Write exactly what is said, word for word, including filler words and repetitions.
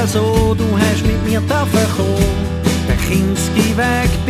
so, du hast mit mir dürfen kommen. Der Kinski-Weg